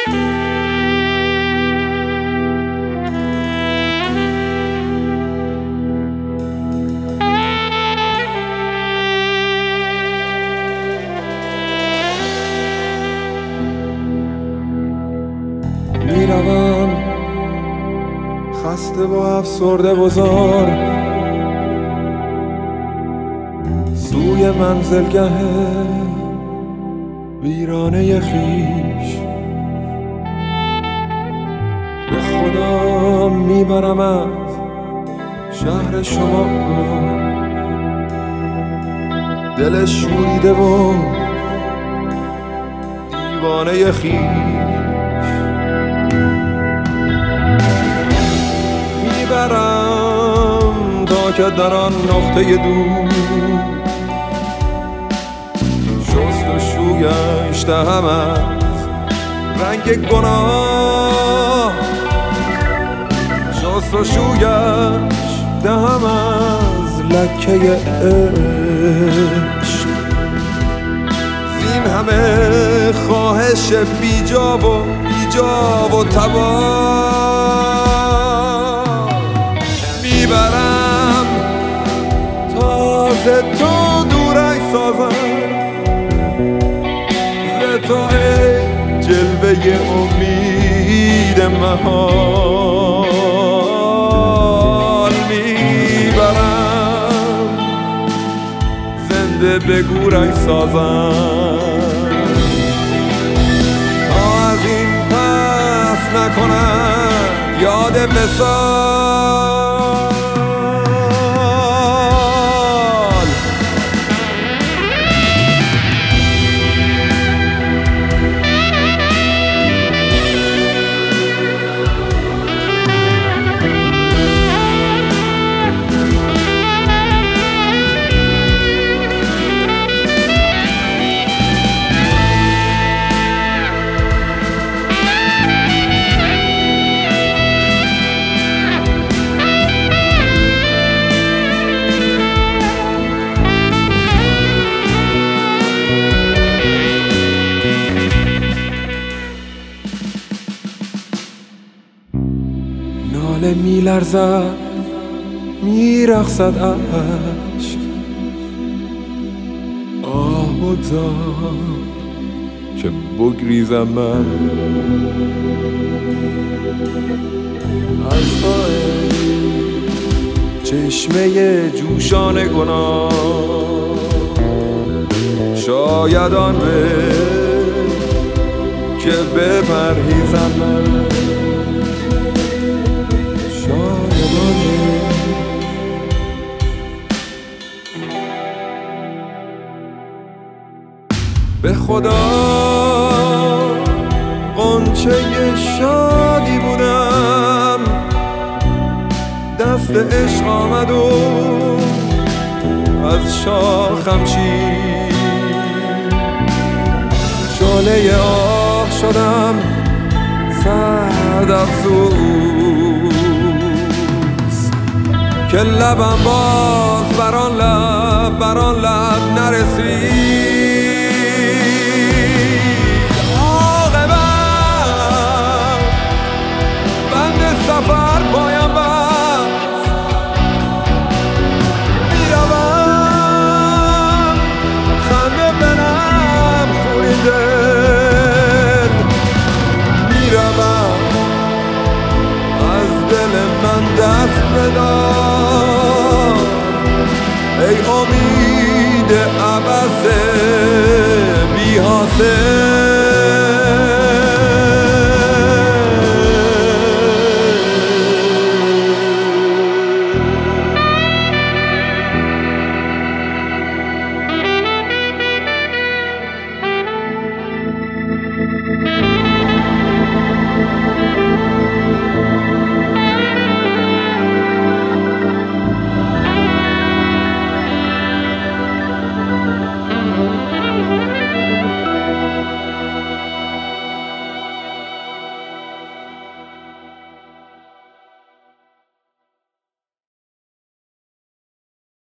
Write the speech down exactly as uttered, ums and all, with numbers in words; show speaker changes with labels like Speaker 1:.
Speaker 1: میروم خسته و افسرده بزار سوی منزلگه ویرانه خویش. به خدا میبرم از شهر شما دل شوریده و دیوانه خویش. میبرم تا که در آن نقطه دور شست و شویش دهم از رنگ گناه، شست و شویش دهم از لکه عشق. زین همه خواهش بیجا و بیجا و تباه میبرم تازه تو دورش سازم ز تو ای جلوه امید محال. میبرم زنده به گورش سازم تا از این پس نکنم یاد وصال. ناله می لرزد می رقصد عشق آه و زار که بگریزم من از تو چشمه جوشان گناه. شاید آن به که بپرهیزم من، به خدا غنچه شادی بودم دست عشق آمد و از شاخم چید. شعله آه شدم سرد افسوس که لبم باز بران لب بران لب نرسید. سفر پایم بست میروم خنده بنم خونی دل. میروم از دل من دست بدار ای امید عبث بی حاصل.